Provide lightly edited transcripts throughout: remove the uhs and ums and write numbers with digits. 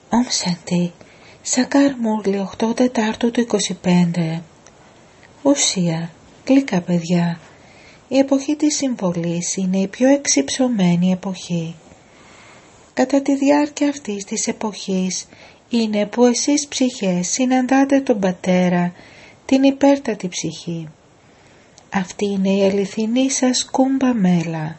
Ομ Σαντι, Σακάρ Μούρλι 8 Τετάρτου του 25. Ουσία, γλυκά παιδιά, η εποχή της συμβολής είναι η πιο εξυψωμένη εποχή. Κατά τη διάρκεια αυτής της εποχής είναι που εσείς ψυχές συναντάτε τον Πατέρα, την υπέρτατη ψυχή. Αυτή είναι η αληθινή σας κούμπα μέλα.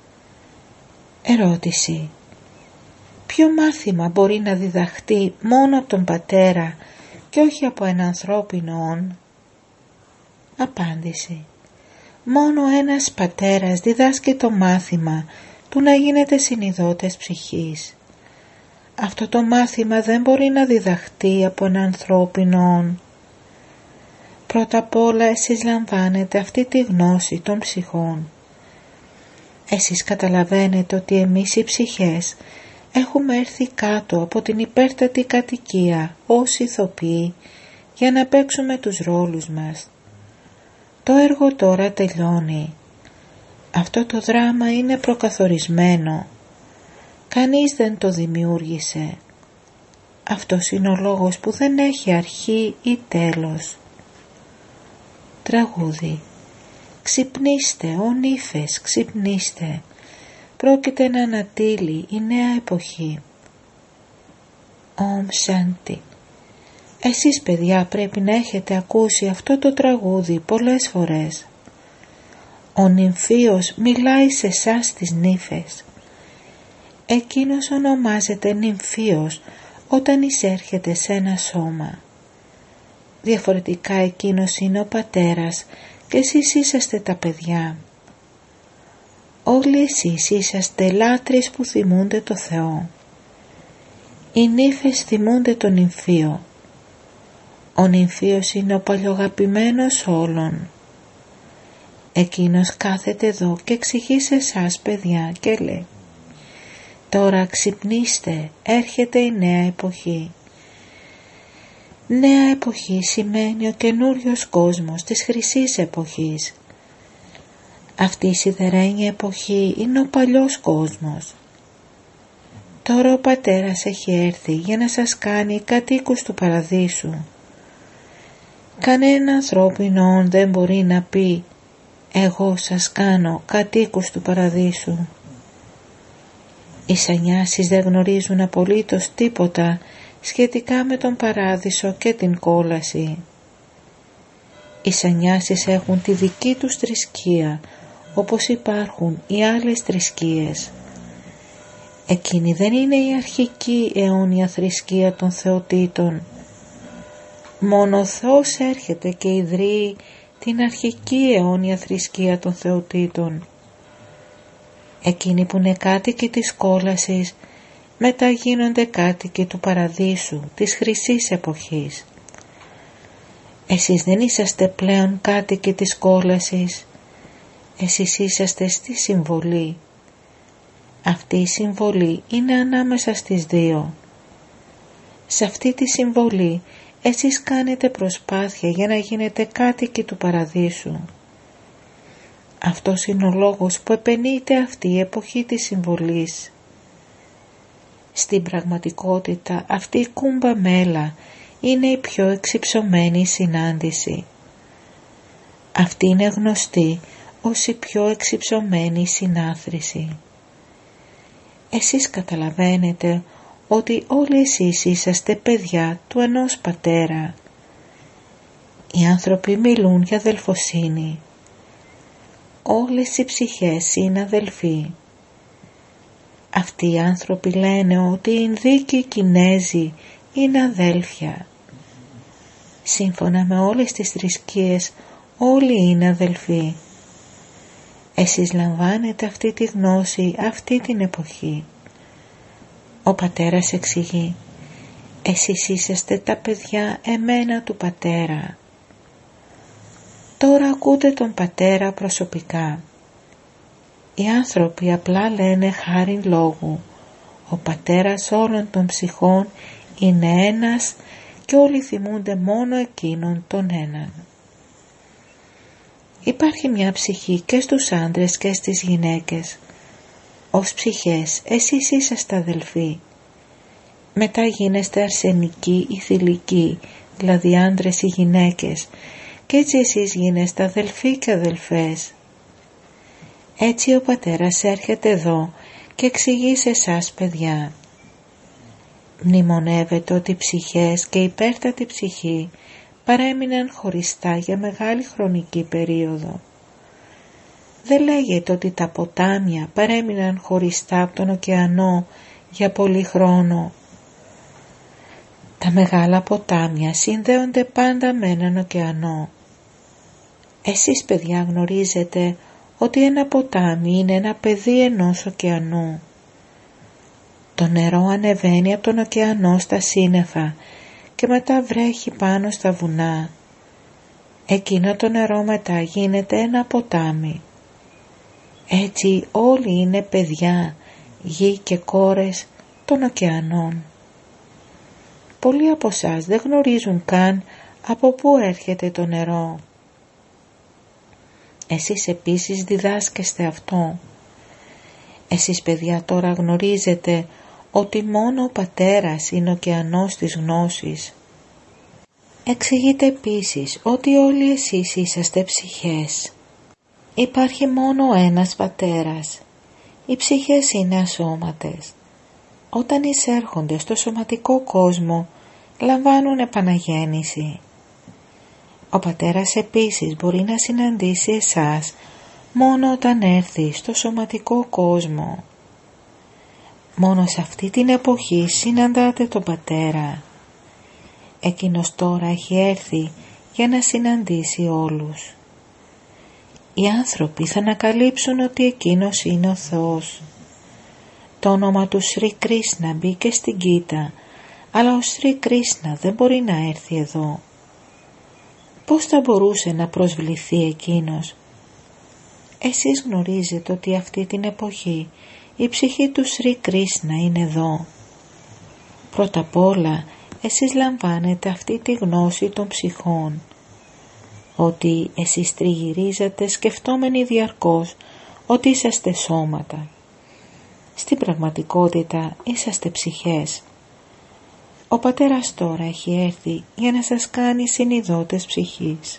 Ερώτηση. Ποιο μάθημα μπορεί να διδαχτεί μόνο από τον Πατέρα και όχι από ένα ανθρώπινο όν? Απάντηση. Μόνο ένας πατέρας διδάσκει το μάθημα του να γίνετε συνειδώτες ψυχής. Αυτό το μάθημα δεν μπορεί να διδαχτεί από ένα ανθρώπινο όν. Πρώτα απ' όλα εσείς λαμβάνετε αυτή τη γνώση των ψυχών. Εσείς καταλαβαίνετε ότι εμείς οι ψυχές έχουμε έρθει κάτω από την υπέρτατη κατοικία ως ηθοποιοί για να παίξουμε τους ρόλους μας. Το έργο τώρα τελειώνει. Αυτό το δράμα είναι προκαθορισμένο. Κανείς δεν το δημιούργησε. Αυτός είναι ο λόγος που δεν έχει αρχή ή τέλος. Τραγούδι. Ξυπνήστε, ω νύφες, ξυπνήστε. Πρόκειται να ανατείλει η νέα εποχή. Ομ Σάντι. Εσείς παιδιά πρέπει να έχετε ακούσει αυτό το τραγούδι πολλές φορές. Ο νυμφίος μιλάει σε εσάς τις νύφες. Εκείνος ονομάζεται νυμφίος όταν εισέρχεται σε ένα σώμα. Διαφορετικά εκείνος είναι ο πατέρας και εσείς είσαστε τα παιδιά. Όλοι εσείς είσαστε λάτρεις που θυμούνται το Θεό. Οι νύφες θυμούνται τον νυμφίο. Ο νυμφίος είναι ο παλιογαπημένος όλων. Εκείνος κάθεται εδώ και εξηγεί σε εσάς παιδιά και λέει: τώρα ξυπνήστε, έρχεται η νέα εποχή. Νέα εποχή σημαίνει ο καινούριος κόσμος της χρυσής εποχής. Αυτή η σιδερένια εποχή είναι ο παλιός κόσμος. Τώρα ο Πατέρας έχει έρθει για να σας κάνει κατοίκους του παραδείσου. Κανένα ανθρώπινο δεν μπορεί να πει «εγώ σας κάνω κατοίκους του παραδείσου». Οι σανιάσεις δεν γνωρίζουν απολύτως τίποτα σχετικά με τον παράδεισο και την κόλαση. Οι σανιάσεις έχουν τη δική τους θρησκεία, όπως υπάρχουν οι άλλες θρησκείες. Εκείνη δεν είναι η αρχική αιώνια θρησκεία των θεοτήτων. Μόνο ο Θεός έρχεται και ιδρύει την αρχική αιώνια θρησκεία των θεοτήτων. Εκείνοι που είναι κάτοικοι της κόλασης μετά γίνονται κάτοικοι του παραδείσου, της χρυσής εποχής. Εσείς δεν είσαστε πλέον κάτοικοι της κόλασης, εσείς είσαστε στη συμβολή. Αυτή η συμβολή είναι ανάμεσα στις δύο. Σε αυτή τη συμβολή εσείς κάνετε προσπάθεια για να γίνετε κάτοικοι του παραδείσου. Αυτός είναι ο λόγος που επενείται αυτή η εποχή της συμβολής. Στην πραγματικότητα αυτή η κούμπα μέλα είναι η πιο εξυψωμένη συνάντηση. Αυτή είναι γνωστή ως η πιο εξυψωμένη συνάθρηση. Εσείς καταλαβαίνετε ότι όλοι εσείς είσαστε παιδιά του ενός πατέρα. Οι άνθρωποι μιλούν για αδελφοσύνη. Όλες οι ψυχές είναι αδελφοί. Αυτοί οι άνθρωποι λένε ότι οι Ινδοί και οι Κινέζοι είναι αδέλφια. Σύμφωνα με όλες τις θρησκείες όλοι είναι αδελφοί. Εσείς λαμβάνετε αυτή τη γνώση αυτή την εποχή. Ο πατέρας εξηγεί: εσείς είσαστε τα παιδιά εμένα του πατέρα. Τώρα ακούτε τον πατέρα προσωπικά. Οι άνθρωποι απλά λένε χάριν λόγου. Ο πατέρας όλων των ψυχών είναι ένας και όλοι θυμούνται μόνο εκείνον τον έναν. Υπάρχει μια ψυχή και στους άντρες και στις γυναίκες. Ως ψυχές εσείς είσαστε αδελφοί. Μετά γίνεστε αρσενικοί ή θηλυκοί, δηλαδή άντρες ή γυναίκες, και έτσι εσείς γίνεστε αδελφοί και αδελφές. Έτσι ο Πατέρας έρχεται εδώ και εξηγεί σε εσάς, παιδιά. Μνημονεύετε ότι οι ψυχές και η υπέρτατη ψυχή παρέμειναν χωριστά για μεγάλη χρονική περίοδο. Δεν λέγεται ότι τα ποτάμια παρέμειναν χωριστά από τον ωκεανό για πολύ χρόνο. Τα μεγάλα ποτάμια συνδέονται πάντα με έναν ωκεανό. Εσείς, παιδιά, γνωρίζετε ότι ένα ποτάμι είναι ένα πεδίο ενός ωκεανού. Το νερό ανεβαίνει από τον ωκεανό στα σύννεφα και μετά βρέχει πάνω στα βουνά. Εκείνο το νερό μετά γίνεται ένα ποτάμι. Έτσι όλοι είναι παιδιά, γη και κόρες των ωκεανών. Πολλοί από εσάς δεν γνωρίζουν καν από πού έρχεται το νερό. Εσείς επίσης διδάσκεστε αυτό. Εσείς, παιδιά, τώρα γνωρίζετε ότι μόνο ο Πατέρας είναι ο ωκεανός της γνώσης. Εξηγείτε επίσης ότι όλοι εσείς είσαστε ψυχές. Υπάρχει μόνο ένας Πατέρας. Οι ψυχές είναι ασώματες. Όταν εισέρχονται στο σωματικό κόσμο, λαμβάνουν επαναγέννηση. Ο Πατέρας επίσης μπορεί να συναντήσει εσάς μόνο όταν έρθει στο σωματικό κόσμο. Μόνο σε αυτή την εποχή συναντάτε τον Πατέρα. Εκείνος τώρα έχει έρθει για να συναντήσει όλους. Οι άνθρωποι θα ανακαλύψουν ότι εκείνος είναι ο Θεός. Το όνομα του Σρι Κρίσνα μπήκε στην Γκίτα, αλλά ο Σρι Κρίσνα δεν μπορεί να έρθει εδώ. Πώς θα μπορούσε να προσβληθεί εκείνος? Εσείς γνωρίζετε ότι αυτή την εποχή η ψυχή του Σρι Κρίσνα είναι εδώ. Πρώτα απ' όλα εσείς λαμβάνετε αυτή τη γνώση των ψυχών, ότι εσείς τριγυρίζετε σκεφτόμενοι διαρκώς ότι είσαστε σώματα. Στην πραγματικότητα είσαστε ψυχές. Ο Πατέρας τώρα έχει έρθει για να σας κάνει συνειδώτες ψυχής.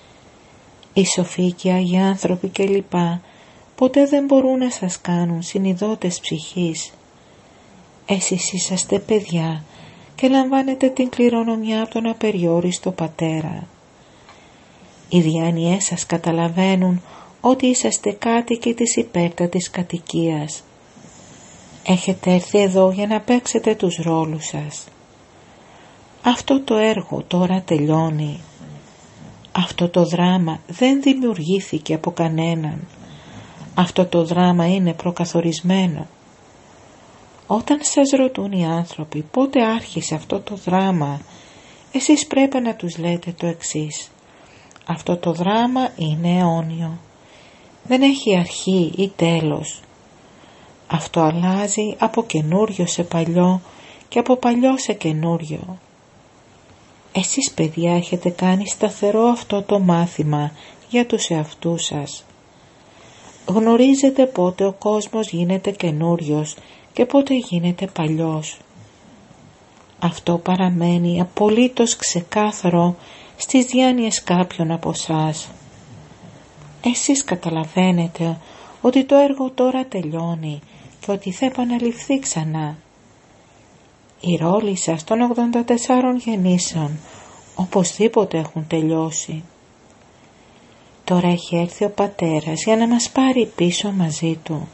Οι σοφοί και άγιοι άνθρωποι κλπ. Ποτέ δεν μπορούν να σας κάνουν συνειδώτες ψυχής. Εσείς είσαστε παιδιά και λαμβάνετε την κληρονομιά από τον απεριόριστο Πατέρα. Οι διάνοιές σας καταλαβαίνουν ότι είσαστε κάτοικοι της υπέρτατης κατοικίας. Έχετε έρθει εδώ για να παίξετε τους ρόλους σας. Αυτό το έργο τώρα τελειώνει. Αυτό το δράμα δεν δημιουργήθηκε από κανέναν. Αυτό το δράμα είναι προκαθορισμένο. Όταν σας ρωτούν οι άνθρωποι πότε άρχισε αυτό το δράμα, εσείς πρέπει να τους λέτε το εξής. Αυτό το δράμα είναι αιώνιο. Δεν έχει αρχή ή τέλος. Αυτό αλλάζει από καινούριο σε παλιό και από παλιό σε καινούριο. Εσείς, παιδιά, έχετε κάνει σταθερό αυτό το μάθημα για τους εαυτούς σας. Γνωρίζετε πότε ο κόσμος γίνεται καινούριος και πότε γίνεται παλιός. Αυτό παραμένει απολύτως ξεκάθαρο στις διάνοιες κάποιων από εσάς. Εσείς καταλαβαίνετε ότι το έργο τώρα τελειώνει και ότι θα επαναληφθεί ξανά. Οι ρόλοι σας των 84 γεννήσεων οπωσδήποτε έχουν τελειώσει. Τώρα έχει έρθει ο Πατέρας για να μας πάρει πίσω μαζί του.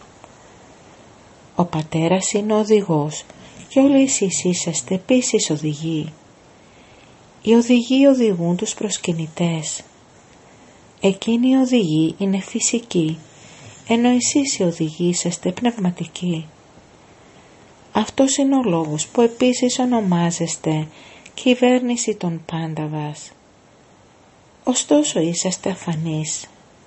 Ο Πατέρας είναι ο οδηγός και όλοι εσείς είσαστε επίσης οδηγοί. Οι οδηγοί οδηγούν τους προσκυνητές. Εκείνοι οι οδηγοί είναι φυσικοί, ενώ εσείς οι οδηγοί είσαστε πνευματικοί. Αυτός είναι ο λόγος που επίσης ονομάζεστε κυβέρνηση των Πάνταβας. Ωστόσο είσαστε αφανείς.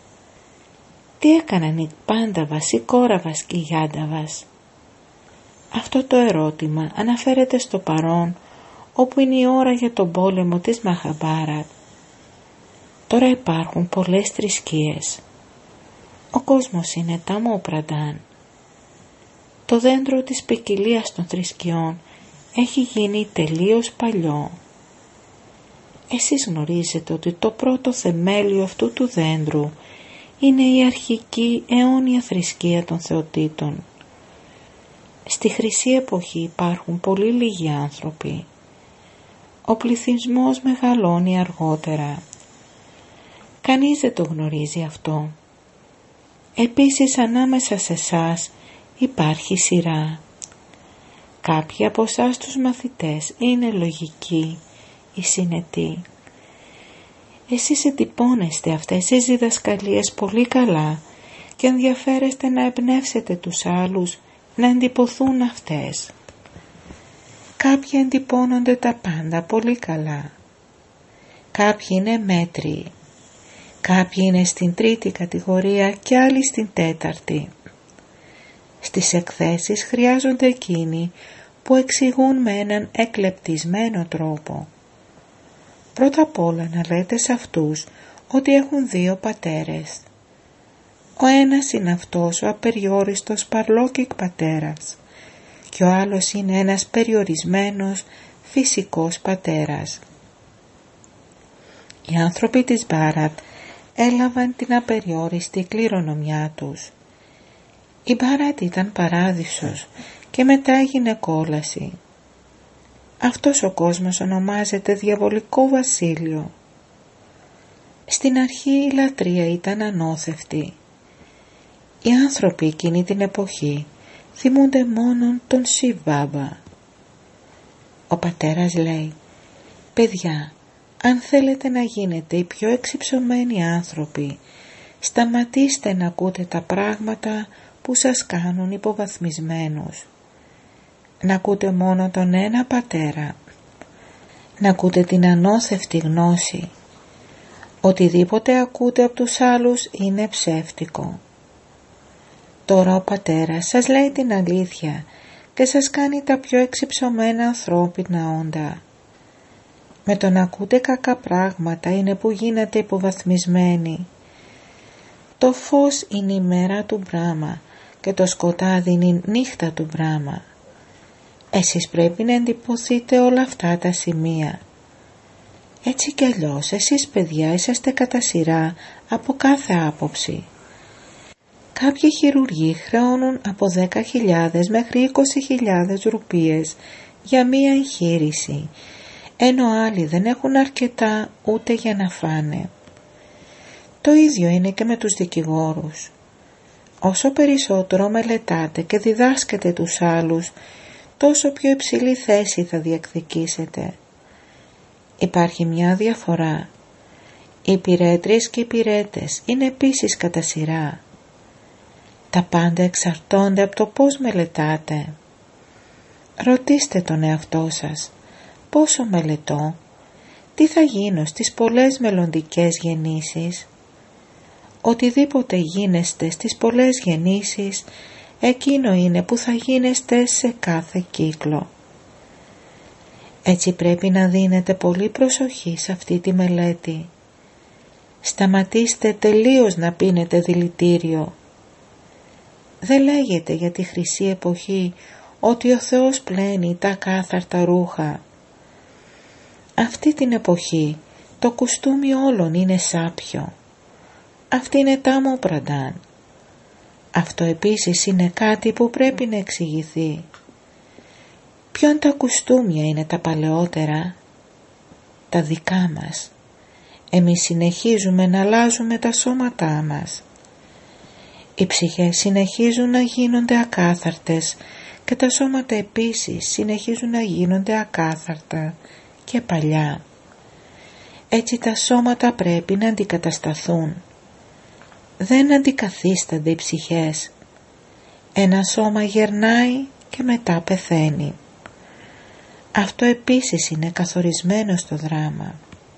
Τι έκαναν οι Πάνταβας, οι Κόραβας και οι Γιάνταβας? Αυτό το ερώτημα αναφέρεται στο παρόν, όπου είναι η ώρα για τον πόλεμο της Μαχαμπάρατ. Τώρα υπάρχουν πολλές θρησκείες. Ο κόσμος είναι ταμό πραντάν. Το δέντρο της ποικιλίας των θρησκειών έχει γίνει τελείως παλιό. Εσείς γνωρίζετε ότι το πρώτο θεμέλιο αυτού του δέντρου είναι η αρχική αιώνια θρησκεία των θεοτήτων. Στη χρυσή εποχή υπάρχουν πολύ λίγοι άνθρωποι. Ο πληθυσμός μεγαλώνει αργότερα. Κανείς δεν το γνωρίζει αυτό. Επίσης ανάμεσα σε εσάς υπάρχει σειρά. Κάποιοι από εσάς τους μαθητές είναι λογικοί ή συνετοί. Εσείς εντυπώνεστε αυτές τις διδασκαλίες πολύ καλά και ενδιαφέρεστε να εμπνεύσετε τους άλλους να εντυπωθούν αυτές. Κάποιοι εντυπώνονται τα πάντα πολύ καλά. Κάποιοι είναι μέτριοι. Κάποιοι είναι στην τρίτη κατηγορία και άλλοι στην τέταρτη. Στις εκθέσεις χρειάζονται εκείνοι που εξηγούν με έναν εκλεπτισμένο τρόπο. Πρώτα απ' όλα να λέτε σε αυτούς ότι έχουν δύο πατέρες. Ο ένας είναι αυτός ο απεριόριστος παρλόκικ πατέρας και ο άλλος είναι ένας περιορισμένος φυσικός πατέρας. Οι άνθρωποι της Μπάρατ έλαβαν την απεριόριστη κληρονομιά τους. Η Μπάρατ ήταν παράδεισος και μετά έγινε κόλαση. Αυτός ο κόσμος ονομάζεται διαβολικό βασίλειο. Στην αρχή η λατρεία ήταν ανώθευτη. Οι άνθρωποι εκείνη την εποχή θυμούνται μόνον τον Σιβ Μπάμπα. Ο πατέρας λέει: «Παιδιά, αν θέλετε να γίνετε οι πιο εξυψωμένοι άνθρωποι, σταματήστε να ακούτε τα πράγματα που σας κάνουν υποβαθμισμένους. Να ακούτε μόνο τον ένα πατέρα. Να ακούτε την ανώθευτη γνώση. Οτιδήποτε ακούτε από τους άλλους είναι ψεύτικο. Τώρα ο πατέρας σας λέει την αλήθεια και σας κάνει τα πιο εξυψωμένα ανθρώπινα όντα. Με το να ακούτε κακά πράγματα είναι που γίνατε υποβαθμισμένοι. Το φως είναι η μέρα του Μπράμα και το σκοτάδι είναι η νύχτα του Μπράμα. Εσείς πρέπει να εντυπωθείτε όλα αυτά τα σημεία. Έτσι κι αλλιώς εσείς παιδιά είσαστε κατά σειρά από κάθε άποψη. Κάποιοι χειρουργοί χρεώνουν από 10.000 μέχρι 20.000 ρουπίες για μία εγχείρηση, ενώ άλλοι δεν έχουν αρκετά ούτε για να φάνε. Το ίδιο είναι και με τους δικηγόρους. Όσο περισσότερο μελετάτε και διδάσκετε τους άλλους, τόσο πιο υψηλή θέση θα διεκδικήσετε. Υπάρχει μια διαφορά. Οι υπηρέτριες και οι υπηρέτες είναι επίσης κατά σειρά. Τα πάντα εξαρτώνται από το πώς μελετάτε. Ρωτήστε τον εαυτό σας, πόσο μελετώ, τι θα γίνω στις πολλές μελλοντικές γεννήσεις. Οτιδήποτε γίνεστε στις πολλές γεννήσεις, εκείνο είναι που θα γίνεστε σε κάθε κύκλο. Έτσι πρέπει να δίνετε πολύ προσοχή σε αυτή τη μελέτη. Σταματήστε τελείως να πίνετε δηλητήριο. Δεν λέγεται για τη χρυσή εποχή ότι ο Θεός πλένει τα κάθαρτα ρούχα. Αυτή την εποχή το κουστούμι όλων είναι σάπιο. Αυτή είναι τάμο πραντάν. Αυτό επίσης είναι κάτι που πρέπει να εξηγηθεί. Ποιον τα κουστούμια είναι τα παλαιότερα? Τα δικά μας. Εμείς συνεχίζουμε να αλλάζουμε τα σώματά μας. Οι ψυχές συνεχίζουν να γίνονται ακάθαρτες και τα σώματα επίσης συνεχίζουν να γίνονται ακάθαρτα και παλιά. Έτσι τα σώματα πρέπει να αντικατασταθούν. Δεν αντικαθίστανται οι ψυχές. Ένα σώμα γερνάει και μετά πεθαίνει. Αυτό επίσης είναι καθορισμένο στο δράμα.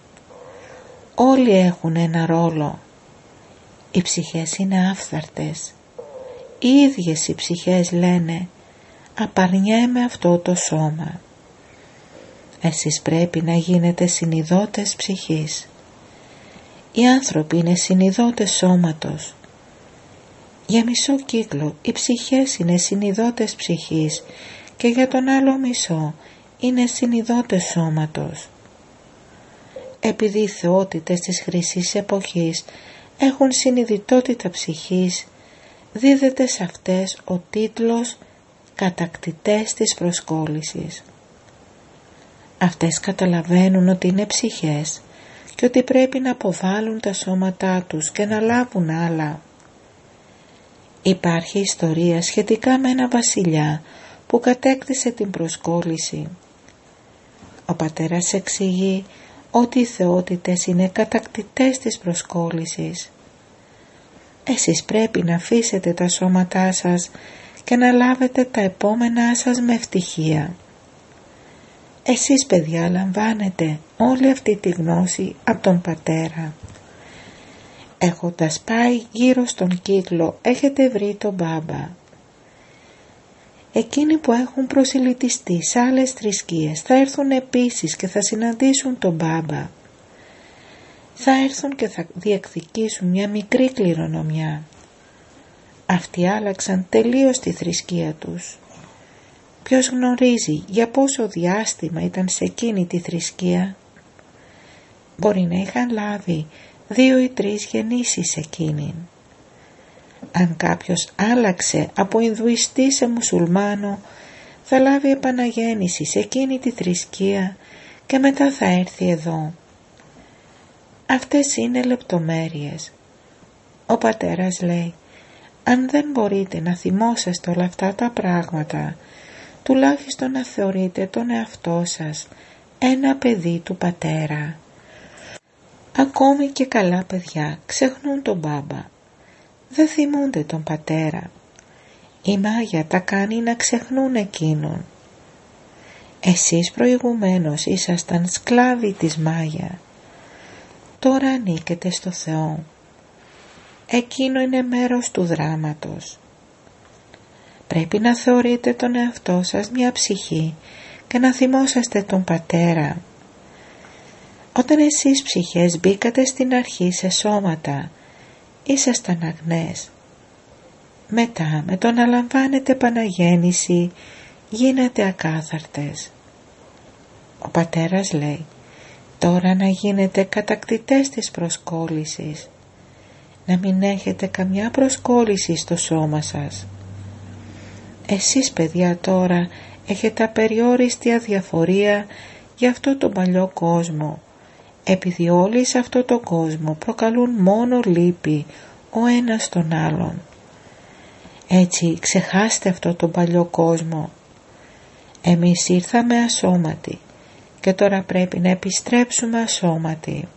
Όλοι έχουν ένα ρόλο. Οι ψυχές είναι άφθαρτες. Οι ίδιες οι ψυχές λένε «Απαρνιέμαι αυτό το σώμα». Εσείς πρέπει να γίνετε συνειδότες ψυχής. Οι άνθρωποι είναι συνειδότες σώματος. Για μισό κύκλο οι ψυχές είναι συνειδότες ψυχής και για τον άλλο μισό είναι συνειδότες σώματος. Επειδή οι θεότητες της χρυσής εποχής έχουν συνειδητότητα ψυχής, δίδεται σε αυτές ο τίτλος «κατακτητές της προσκόλλησης». Αυτές καταλαβαίνουν ότι είναι ψυχές και ότι πρέπει να αποβάλουν τα σώματά τους και να λάβουν άλλα. Υπάρχει ιστορία σχετικά με ένα βασιλιά που κατέκτησε την προσκόλληση. Ο πατέρας εξηγεί ότι οι θεότητες είναι κατακτητές της προσκόλλησης. Εσείς πρέπει να αφήσετε τα σώματά σας και να λάβετε τα επόμενά σας με ευτυχία. Εσείς παιδιά λαμβάνετε όλη αυτή τη γνώση από τον πατέρα. Έχοντας πάει γύρω στον κύκλο έχετε βρει τον μπάμπα. Εκείνοι που έχουν προσιλητιστεί σε άλλες θρησκείες θα έρθουν επίσης και θα συναντήσουν τον μπάμπα. Θα έρθουν και θα διεκδικήσουν μια μικρή κληρονομιά. Αυτοί άλλαξαν τελείως τη θρησκεία τους. Ποιος γνωρίζει για πόσο διάστημα ήταν σε εκείνη τη θρησκεία? Μπορεί να είχαν λάβει 2 ή 3 γεννήσεις εκείνη. Αν κάποιος άλλαξε από Ινδουιστή σε Μουσουλμάνο, θα λάβει επαναγέννηση σε εκείνη τη θρησκεία και μετά θα έρθει εδώ. Αυτές είναι λεπτομέρειες. Ο πατέρας λέει, αν δεν μπορείτε να θυμόσαστε όλα αυτά τα πράγματα, τουλάχιστον να θεωρείτε τον εαυτό σας ένα παιδί του πατέρα. Ακόμη και καλά παιδιά ξεχνούν τον μπάμπα. Δεν θυμούνται τον πατέρα. Η μάγια τα κάνει να ξεχνούν εκείνον. Εσείς προηγουμένως ήσασταν σκλάβοι της μάγια. Τώρα ανήκετε στο Θεό. Εκείνο είναι μέρος του δράματος. Πρέπει να θεωρείτε τον εαυτό σας μια ψυχή και να θυμόσαστε τον πατέρα. Όταν εσείς ψυχές μπήκατε στην αρχή σε σώματα, ήσασταν αγνές. Μετά με το να λαμβάνετε επαναγέννηση γίνατε ακάθαρτες. Ο πατέρας λέει, τώρα να γίνετε κατακτητές της προσκόλλησης, να μην έχετε καμιά προσκόλληση στο σώμα σας. Εσείς παιδιά τώρα έχετε απεριόριστη αδιαφορία για αυτό το παλιό κόσμο, επειδή όλοι σε αυτό το κόσμο προκαλούν μόνο λύπη ο ένας τον άλλον. Έτσι ξεχάστε αυτό το παλιό κόσμο. Εμείς ήρθαμε ασώματοι και τώρα πρέπει να επιστρέψουμε ασώματοι.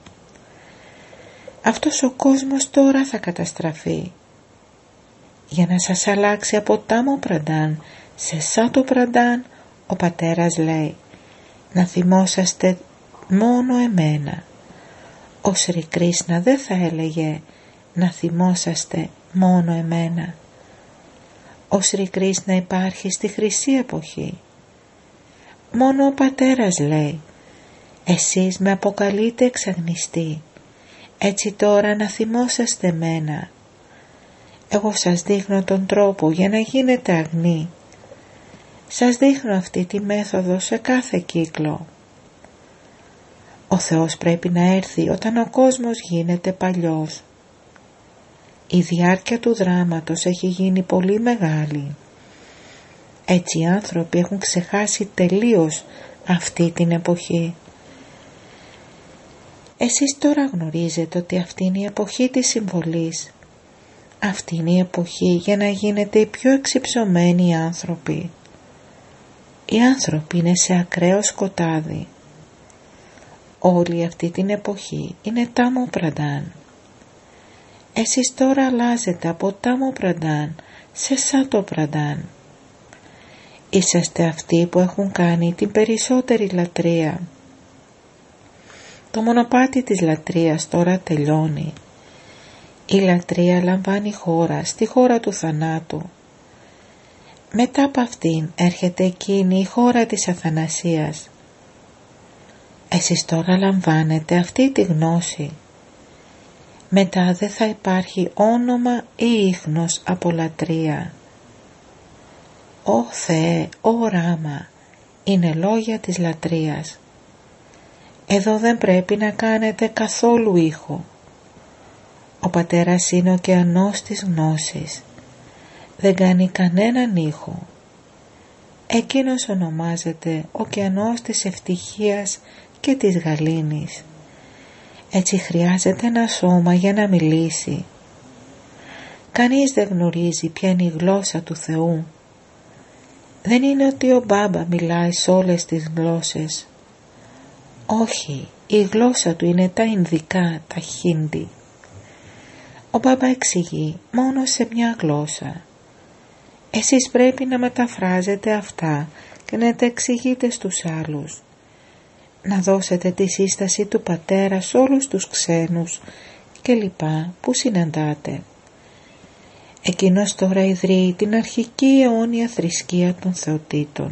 Αυτός ο κόσμος τώρα θα καταστραφεί. Για να σας αλλάξει από Τάμο Πραντάν σε Σάτο Πραντάν, ο πατέρας λέει, να θυμόσαστε μόνο εμένα. Ο Σρι Κρίσνα δεν θα έλεγε να θυμόσαστε μόνο εμένα. Ο Σρι Κρίσνα υπάρχει στη χρυσή εποχή. Μόνο ο πατέρας λέει, εσείς με αποκαλείτε εξαγνιστή, έτσι τώρα να θυμόσαστε εμένα. Εγώ σας δείχνω τον τρόπο για να γίνετε αγνοί. Σας δείχνω αυτή τη μέθοδο σε κάθε κύκλο. Ο Θεός πρέπει να έρθει όταν ο κόσμος γίνεται παλιός. Η διάρκεια του δράματος έχει γίνει πολύ μεγάλη. Έτσι οι άνθρωποι έχουν ξεχάσει τελείως αυτή την εποχή. Εσείς τώρα γνωρίζετε ότι αυτή είναι η εποχή της συμβολής. Αυτή είναι η εποχή για να γίνετε οι πιο εξυψωμένοι άνθρωποι. Οι άνθρωποι είναι σε ακραίο σκοτάδι. Όλη αυτή την εποχή είναι Τάμο Πραντάν. Εσείς τώρα αλλάζετε από Τάμο Πραντάν σε Σάτο Πραντάν. Είσαστε αυτοί που έχουν κάνει την περισσότερη λατρεία. Το μονοπάτι της λατρείας τώρα τελειώνει. Η λατρεία λαμβάνει χώρα στη χώρα του θανάτου. Μετά από αυτήν έρχεται εκείνη η χώρα της αθανασίας. Εσείς τώρα λαμβάνετε αυτή τη γνώση. Μετά δεν θα υπάρχει όνομα ή ίχνος από λατρεία. Ω Θεέ, ω Ράμα, είναι λόγια της λατρείας. Εδώ δεν πρέπει να κάνετε καθόλου ήχο. Ο πατέρας είναι ωκεανός της γνώσης. Δεν κάνει κανέναν ήχο. Εκείνος ονομάζεται ωκεανός της ευτυχίας και της γαλήνης. Έτσι χρειάζεται ένα σώμα για να μιλήσει. Κανείς δεν γνωρίζει ποια είναι η γλώσσα του Θεού. Δεν είναι ότι ο Μπάμπα μιλάει σε όλες τις γλώσσες. Όχι, η γλώσσα του είναι τα Ινδικά, τα Χίντι. Ο Μπάμπα εξηγεί μόνο σε μια γλώσσα. Εσείς πρέπει να μεταφράζετε αυτά και να τα εξηγείτε στους άλλους. Να δώσετε τη σύσταση του πατέρα σε όλους τους ξένους και λοιπά που συναντάτε. Εκείνος τώρα ιδρύει την αρχική αιώνια θρησκεία των θεοτήτων.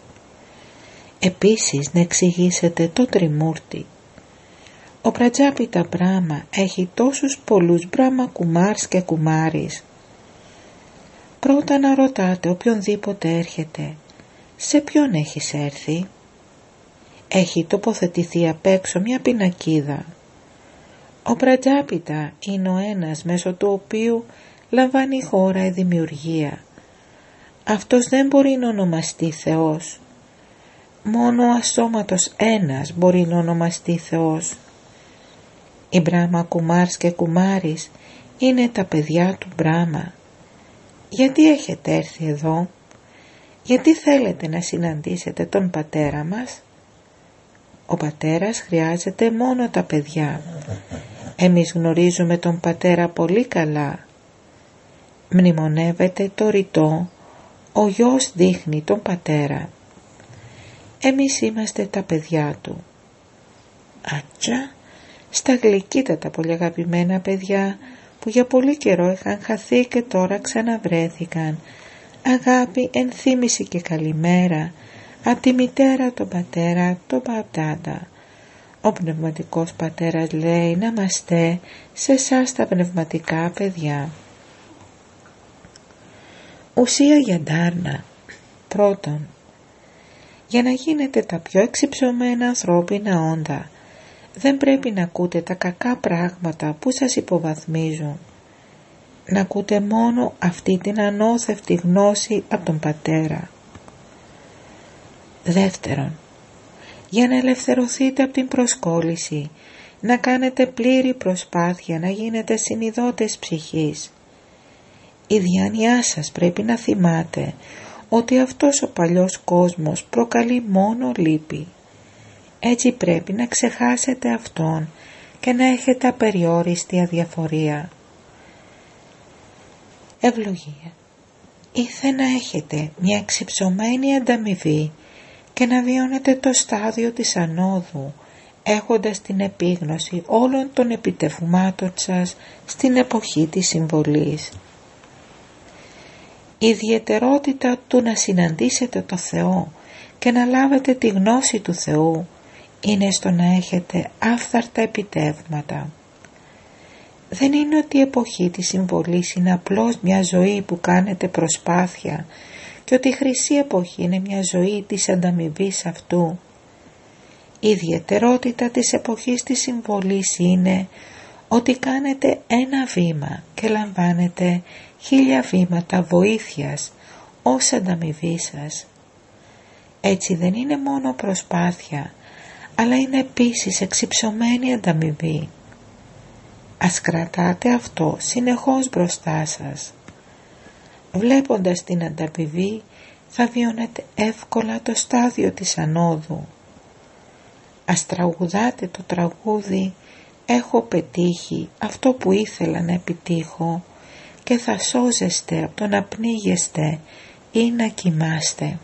Επίσης να εξηγήσετε το Τριμούρτι. Ο Πρατζάπιτα Μπράμα έχει τόσους πολλούς Μπράμα Κουμάρς και Κουμάρις. Πρώτα να ρωτάτε οποιονδήποτε έρχεται, σε ποιον έχεις έρθει? Έχει τοποθετηθεί απ' έξω μια πινακίδα. Ο Πρατζάπιτα είναι ο ένας μέσω του οποίου λαμβάνει η χώρα η δημιουργία. Αυτός δεν μπορεί να ονομαστεί Θεός. Μόνο ο ασώματος ένας μπορεί να ονομαστεί Θεός. Οι Μπράμα Κουμάρς και Κουμάρις είναι τα παιδιά του Μπράμα. Γιατί έχετε έρθει εδώ? Γιατί θέλετε να συναντήσετε τον πατέρα μας? Ο πατέρας χρειάζεται μόνο τα παιδιά. Εμείς γνωρίζουμε τον πατέρα πολύ καλά. Μνημονεύεται το ρητό, ο γιος δείχνει τον πατέρα. Εμείς είμαστε τα παιδιά του. Άτσα, στα γλυκύτατα πολύ αγαπημένα παιδιά που για πολύ καιρό είχαν χαθεί και τώρα ξαναβρέθηκαν. Αγάπη, ενθύμηση και καλημέρα από τη μητέρα, τον πατέρα, τον παπτάντα. Ο πνευματικός πατέρας λέει να είμαστε σε εσάς τα πνευματικά παιδιά. Ουσία για ντάρνα. Πρώτον, για να γίνετε τα πιο εξυψωμένα ανθρώπινα όντα, δεν πρέπει να ακούτε τα κακά πράγματα που σας υποβαθμίζουν. Να ακούτε μόνο αυτή την ανώθευτη γνώση από τον πατέρα. Δεύτερον, για να ελευθερωθείτε από την προσκόλληση, να κάνετε πλήρη προσπάθεια να γίνετε συνειδώτες ψυχής. Η διάνοιά σας πρέπει να θυμάται ότι αυτός ο παλιός κόσμος προκαλεί μόνο λύπη. Έτσι πρέπει να ξεχάσετε αυτόν και να έχετε απεριόριστη αδιαφορία. Ευλογία. Ήθε να έχετε μια εξυψωμένη ανταμοιβή και να βιώνετε το στάδιο της ανόδου, έχοντας την επίγνωση όλων των επιτευγμάτων σας στην εποχή της συμβολής. Η ιδιαιτερότητα του να συναντήσετε το Θεό και να λάβετε τη γνώση του Θεού είναι στο να έχετε άφθαρτα επιτεύγματα. Δεν είναι ότι η εποχή της συμβολής είναι απλώς μια ζωή που κάνετε προσπάθεια και ότι η χρυσή εποχή είναι μια ζωή της ανταμοιβής αυτού. Η ιδιαιτερότητα της εποχής της συμβολής είναι ότι κάνετε ένα βήμα και λαμβάνετε 1000 βήματα βοήθειας ως ανταμοιβή σας. Έτσι δεν είναι μόνο προσπάθεια, αλλά είναι επίσης εξυψωμένη ανταμοιβή. Ας κρατάτε αυτό συνεχώς μπροστά σας. Βλέποντας την ανταμοιβή θα βιώνετε εύκολα το στάδιο της ανόδου. Ας τραγουδάτε το τραγούδι «Έχω πετύχει αυτό που ήθελα να επιτύχω» και θα σώζεστε από το να πνίγεστε ή να κοιμάστε.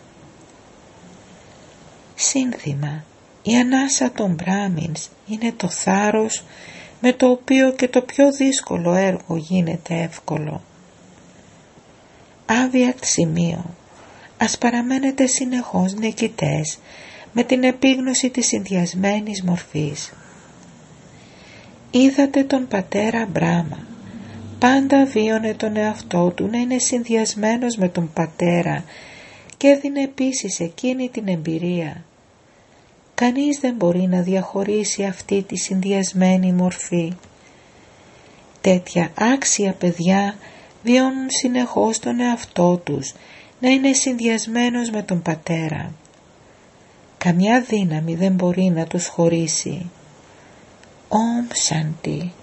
Σύνθημα. Η ανάσα των Μπράμινς είναι το θάρρος με το οποίο και το πιο δύσκολο έργο γίνεται εύκολο. Άβιακτ σημείο. Ας παραμένετε συνεχώς νικητές με την επίγνωση της συνδυασμένης μορφής. Είδατε τον πατέρα Μπράμα. Πάντα βίωνε τον εαυτό του να είναι συνδυασμένος με τον πατέρα και έδινε επίσης εκείνη την εμπειρία. Κανείς δεν μπορεί να διαχωρίσει αυτή τη συνδυασμένη μορφή. Τέτοια άξια παιδιά βιώνουν συνεχώς τον εαυτό τους να είναι συνδυασμένος με τον πατέρα. Καμιά δύναμη δεν μπορεί να τους χωρίσει. Ομ Σάντι.